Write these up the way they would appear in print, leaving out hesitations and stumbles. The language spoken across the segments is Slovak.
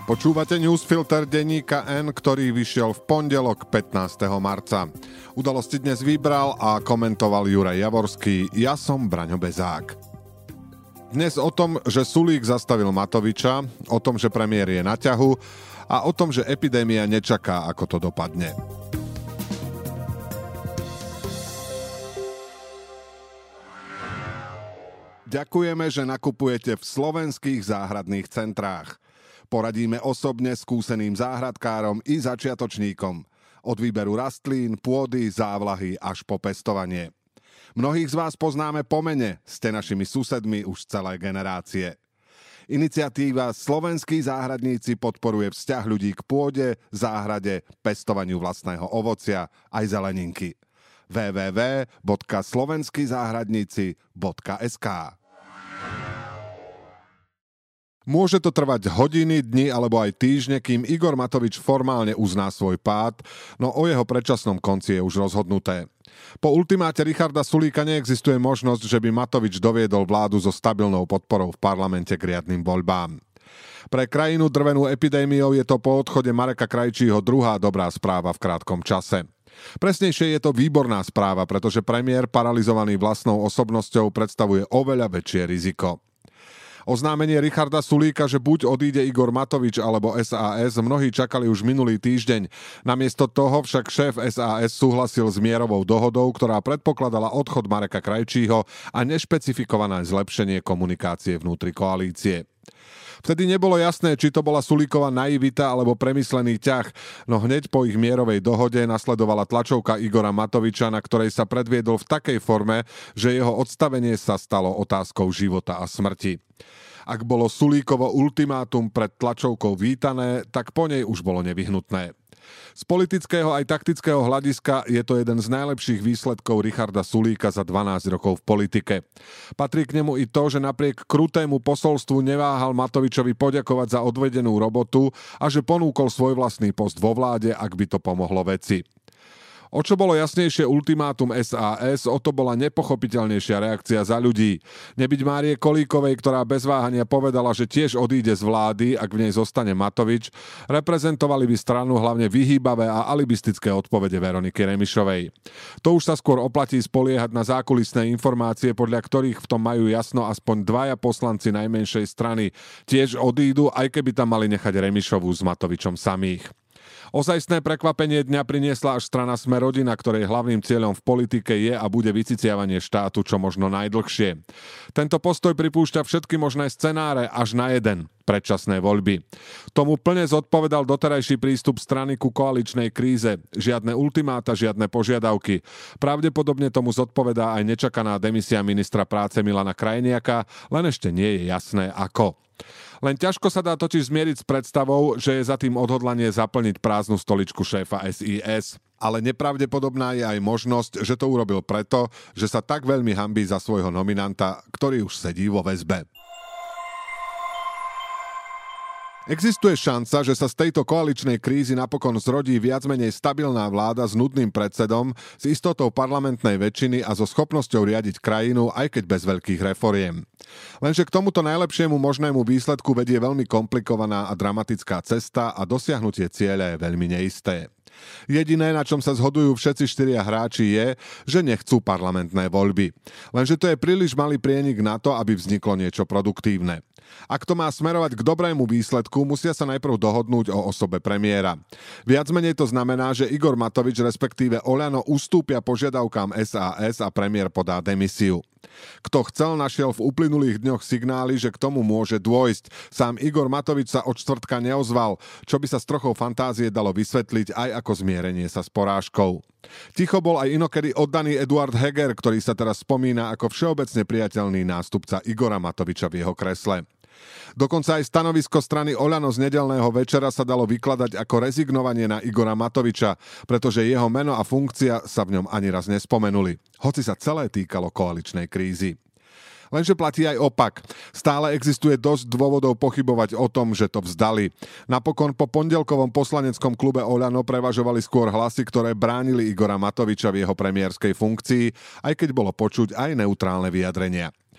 Počúvate newsfilter denníka N, ktorý vyšiel v pondelok 15. marca. Udalosti dnes vybral a komentoval Juraj Javorský, ja som Braňo Bezák. Dnes o tom, že Sulík zastavil Matoviča, o tom, že premiér je na ťahu a o tom, že epidémia nečaká, ako to dopadne. Ďakujeme, že nakupujete v slovenských záhradných centrách. Poradíme osobne skúseným záhradkárom i začiatočníkom. Od výberu rastlín, pôdy, závlahy až po pestovanie. Mnohých z vás poznáme po mene, ste našimi susedmi už celé generácie. Iniciatíva Slovenskí záhradníci podporuje vzťah ľudí k pôde, záhrade, pestovaniu vlastného ovocia aj zeleninky. www.slovenskizáhradníci.sk Môže to trvať hodiny, dni alebo aj týždne, kým Igor Matovič formálne uzná svoj pád, no o jeho predčasnom konci je už rozhodnuté. Po ultimáte Richarda Sulíka neexistuje možnosť, že by Matovič doviedol vládu so stabilnou podporou v parlamente k riadnym voľbám. Pre krajinu drvenú epidémiou je to po odchode Mareka Krajčího druhá dobrá správa v krátkom čase. Presnejšie je to výborná správa, pretože premiér paralizovaný vlastnou osobnosťou predstavuje oveľa väčšie riziko. Oznámenie Richarda Sulíka, že buď odíde Igor Matovič alebo SAS, mnohí čakali už minulý týždeň. Namiesto toho však šéf SAS súhlasil s mierovou dohodou, ktorá predpokladala odchod Mareka Krajčího a nešpecifikované zlepšenie komunikácie vnútri koalície. Vtedy nebolo jasné, či to bola Sulíkova naivita alebo premyslený ťah, no hneď po ich mierovej dohode nasledovala tlačovka Igora Matoviča, na ktorej sa predviedol v takej forme, že jeho odstavenie sa stalo otázkou života a smrti. Ak bolo Sulíkovo ultimátum pred tlačovkou vítané, tak po nej už bolo nevyhnutné. Z politického aj taktického hľadiska je to jeden z najlepších výsledkov Richarda Sulíka za 12 rokov v politike. Patrí k nemu i to, že napriek krutému posolstvu neváhal Matovičovi poďakovať za odvedenú robotu a že ponúkol svoj vlastný post vo vláde, ak by to pomohlo veci. O čo bolo jasnejšie ultimátum SAS, o to bola nepochopiteľnejšia reakcia za ľudí. Nebyť Márie Kolíkovej, ktorá bez váhania povedala, že tiež odíde z vlády, ak v nej zostane Matovič, reprezentovali by stranu hlavne vyhýbavé a alibistické odpovede Veroniky Remišovej. To už sa skôr oplatí spoliehať na zákulisné informácie, podľa ktorých v tom majú jasno aspoň dvaja poslanci najmenšej strany. Tiež odídu, aj keby tam mali nechať Remišovú s Matovičom samých. Ozajstné prekvapenie dňa priniesla až strana Sme rodina, ktorej hlavným cieľom v politike je a bude vyciciavanie štátu čo možno najdlhšie. Tento postoj pripúšťa všetky možné scenáre až na jeden – predčasné voľby. Tomu plne zodpovedal doterajší prístup strany ku koaličnej kríze. Žiadne ultimáta, žiadne požiadavky. Pravdepodobne tomu zodpovedá aj nečakaná demisia ministra práce Milana Krajniaka, len ešte nie je jasné ako. Len ťažko sa dá totiž zmieriť s predstavou, že je za tým odhodlanie zaplniť prázdnu stoličku šéfa SIS. Ale nepravdepodobná je aj možnosť, že to urobil preto, že sa tak veľmi hanbí za svojho nominanta, ktorý už sedí vo väzbe. Existuje šanca, že sa z tejto koaličnej krízy napokon zrodí viac menej stabilná vláda s nudným predsedom, s istotou parlamentnej väčšiny a so schopnosťou riadiť krajinu, aj keď bez veľkých reforiem. Lenže k tomuto najlepšiemu možnému výsledku vedie veľmi komplikovaná a dramatická cesta a dosiahnutie cieľa je veľmi neisté. Jediné, na čom sa zhodujú všetci štyria hráči je, že nechcú parlamentné voľby. Lenže to je príliš malý prienik na to, aby vzniklo niečo produktívne. Ak to má smerovať k dobrému výsledku, musia sa najprv dohodnúť o osobe premiéra. Viac menej to znamená, že Igor Matovič respektíve Oľano ustúpia požiadavkám SAS a premiér podá demisiu. Kto chcel, našiel v uplynulých dňoch signály, že k tomu môže dôjsť. Sám Igor Matovič sa od štvrtka neozval, čo by sa s trochou fantázie dalo vysvetliť aj ako zmierenie sa s porážkou. Ticho bol aj inokedy oddaný Eduard Heger, ktorý sa teraz spomína ako všeobecne priateľný nástupca Igora Matoviča v jeho kresle. Dokonca aj stanovisko strany Oľano z nedeľného večera sa dalo vykladať ako rezignovanie na Igora Matoviča, pretože jeho meno a funkcia sa v ňom ani raz nespomenuli, hoci sa celé týkalo koaličnej krízy. Lenže platí aj opak. Stále existuje dosť dôvodov pochybovať o tom, že to vzdali. Napokon po pondelkovom poslaneckom klube Oľano prevažovali skôr hlasy, ktoré bránili Igora Matoviča v jeho premiérskej funkcii, aj keď bolo počuť aj neutrálne vyjadrenia.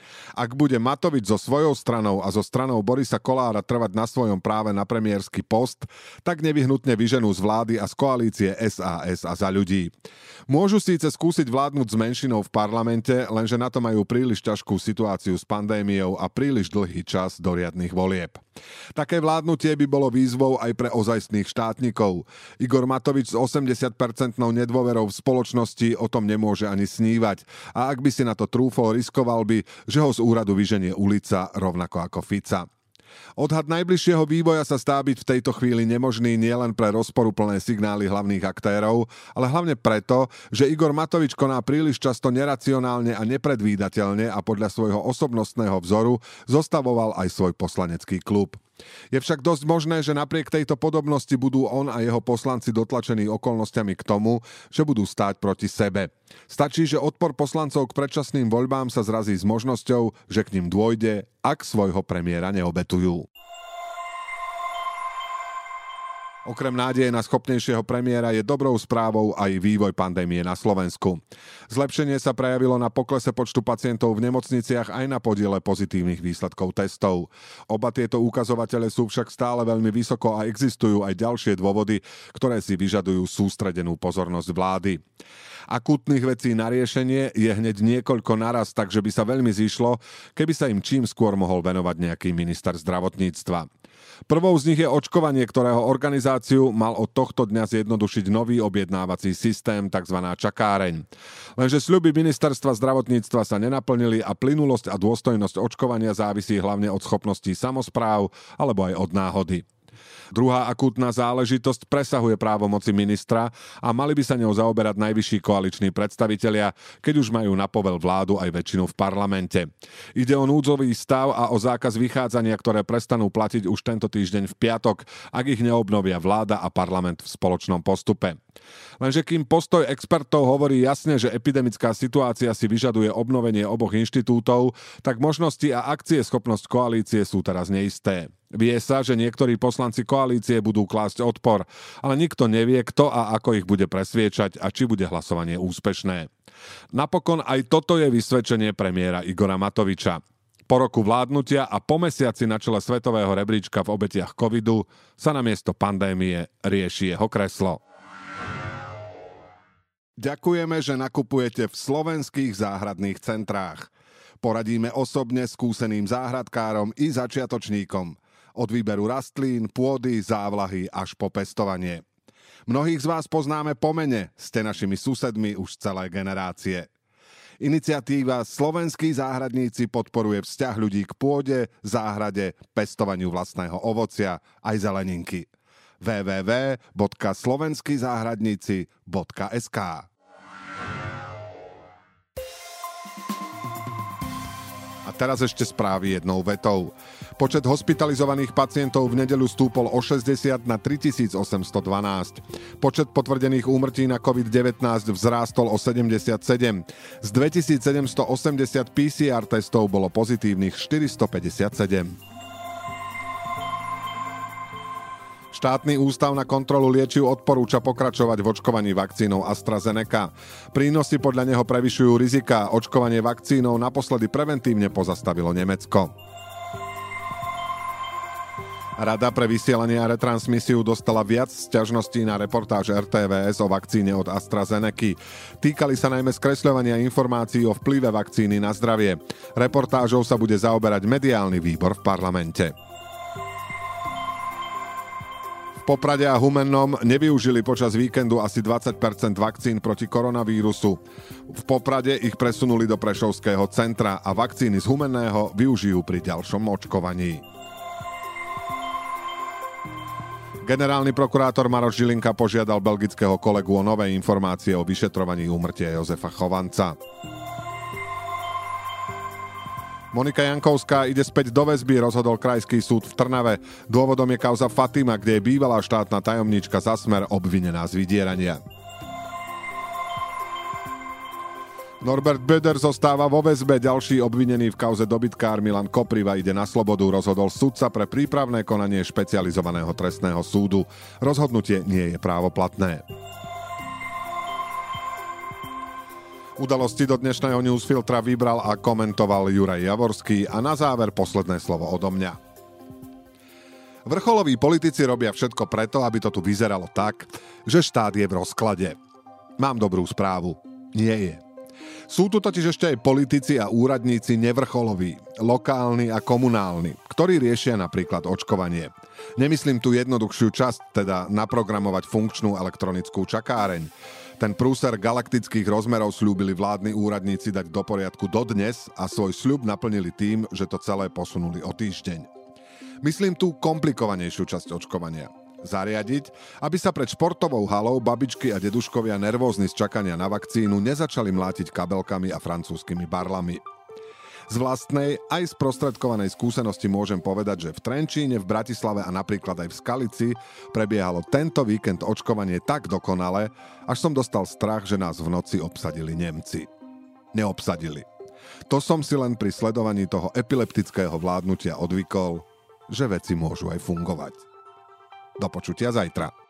Ak bude Matovič so svojou stranou a so stranou Borisa Kollára trvať na svojom práve na premiérsky post, tak nevyhnutne vyženú z vlády a z koalície SAS a Za ľudí. Môžu síce skúsiť vládnuť s menšinou v parlamente, lenže na to majú príliš ťažkú situáciu s pandémiou a príliš dlhý čas do riadnych volieb. Také vládnutie by bolo výzvou aj pre ozajstných štátnikov. Igor Matovič s 80% nedôverou v spoločnosti o tom nemôže ani snívať. A ak by si na to trúfol, riskoval by, že ho z úradu vyženie ulica rovnako ako Fica. Odhad najbližšieho vývoja sa zdá byť v tejto chvíli nemožný nielen pre rozporuplné signály hlavných aktérov, ale hlavne preto, že Igor Matovič koná príliš často neracionálne a nepredvídateľne a podľa svojho osobnostného vzoru zostavoval aj svoj poslanecký klub. Je však dosť možné, že napriek tejto podobnosti budú on a jeho poslanci dotlačení okolnostiami k tomu, že budú stáť proti sebe. Stačí, že odpor poslancov k predčasným voľbám sa zrazí s možnosťou, že k nim dôjde, ak svojho premiéra neobetujú. Okrem nádeje na schopnejšieho premiéra je dobrou správou aj vývoj pandémie na Slovensku. Zlepšenie sa prejavilo na poklese počtu pacientov v nemocniciach aj na podiele pozitívnych výsledkov testov. Oba tieto ukazovatele sú však stále veľmi vysoko a existujú aj ďalšie dôvody, ktoré si vyžadujú sústredenú pozornosť vlády. Akútnych vecí na riešenie je hneď niekoľko naraz, takže by sa veľmi zišlo, keby sa im čím skôr mohol venovať nejaký minister zdravotníctva. Prvou z nich je očkovanie, ktorého organizáciu mal od tohto dňa zjednodušiť nový objednávací systém, tzv. Čakáreň. Lenže sľuby ministerstva zdravotníctva sa nenaplnili a plynulosť a dôstojnosť očkovania závisí hlavne od schopností samospráv alebo aj od náhody. Druhá akútna záležitosť presahuje právomoci ministra a mali by sa ňou zaoberať najvyšší koaliční predstavitelia, keď už majú na povel vládu aj väčšinu v parlamente. Ide o núdzový stav a o zákaz vychádzania, ktoré prestanú platiť už tento týždeň v piatok, ak ich neobnovia vláda a parlament v spoločnom postupe. Lenže kým postoj expertov hovorí jasne, že epidemická situácia si vyžaduje obnovenie oboch inštitútov, tak možnosti a akcieschopnosť koalície sú teraz neisté. Vie sa, že niektorí poslanci koalície budú klásť odpor, ale nikto nevie, kto a ako ich bude presviečať a či bude hlasovanie úspešné. Napokon aj toto je vysvedčenie premiéra Igora Matoviča. Po roku vládnutia a po mesiaci na čele svetového rebríčka v obetiach covidu sa namiesto pandémie rieši jeho kreslo. Ďakujeme, že nakupujete v slovenských záhradných centrách. Poradíme osobne skúseným záhradkárom i začiatočníkom. Od výberu rastlín, pôdy, závlahy až po pestovanie. Mnohých z vás poznáme po mene, ste našimi susedmi už celé generácie. Iniciatíva Slovenskí záhradníci podporuje vzťah ľudí k pôde, záhrade, pestovaniu vlastného ovocia aj zeleninky. www.slovenskizáhradníci.sk A teraz ešte správy jednou vetou. Počet hospitalizovaných pacientov v nedeľu stúpol o 60 na 3812. Počet potvrdených úmrtí na COVID-19 vzrástol o 77. Z 2780 PCR testov bolo pozitívnych 457. Štátny ústav na kontrolu liečiv odporúča pokračovať v očkovaní vakcínou AstraZeneca. Prínosy podľa neho prevyšujú rizika. Očkovanie vakcínou naposledy preventívne pozastavilo Nemecko. Rada pre vysielanie a retransmisiu dostala viac sťažností na reportáž RTVS o vakcíne od AstraZeneky. Týkali sa najmä skresľovania informácií o vplyve vakcíny na zdravie. Reportážou sa bude zaoberať mediálny výbor v parlamente. V Poprade a Humennom nevyužili počas víkendu asi 20% vakcín proti koronavírusu. V Poprade ich presunuli do Prešovského centra a vakcíny z Humenného využijú pri ďalšom očkovaní. Generálny prokurátor Maroš Žilinka požiadal belgického kolegu o nové informácie o vyšetrovaní úmrtia Jozefa Chovanca. Monika Jankovská ide späť do väzby, rozhodol Krajský súd v Trnave. Dôvodom je kauza Fatima, kde je bývalá štátna tajomníčka za Smer obvinená z vydierania. Norbert Böder zostáva vo väzbe, ďalší obvinený v kauze dobytkár Milan Kopriva ide na slobodu, rozhodol sudca pre prípravné konanie špecializovaného trestného súdu. Rozhodnutie nie je právoplatné. Udalosti do dnešného newsfiltra vybral a komentoval Juraj Javorský a na záver posledné slovo odo mňa. Vrcholoví politici robia všetko preto, aby to tu vyzeralo tak, že štát je v rozklade. Mám dobrú správu. Nie je. Sú tu totiž ešte aj politici a úradníci nevrcholoví, lokálni a komunálni, ktorí riešia napríklad očkovanie. Nemyslím tu jednoduchšiu časť, teda naprogramovať funkčnú elektronickú čakáreň. Ten prúser galaktických rozmerov sľúbili vládni úradníci dať do poriadku dodnes a svoj sľub naplnili tým, že to celé posunuli o týždeň. Myslím tu komplikovanejšiu časť očkovania. Zariadiť, aby sa pred športovou halou babičky a deduškovia nervózni z čakania na vakcínu nezačali mlátiť kabelkami a francúzskymi barlami. Z vlastnej aj sprostredkovanej skúsenosti môžem povedať, že v Trenčíne, v Bratislave a napríklad aj v Skalici prebiehalo tento víkend očkovanie tak dokonale, až som dostal strach, že nás v noci obsadili Nemci. Neobsadili. To som si len pri sledovaní toho epileptického vládnutia odvykol, že veci môžu aj fungovať. Do počutia zajtra.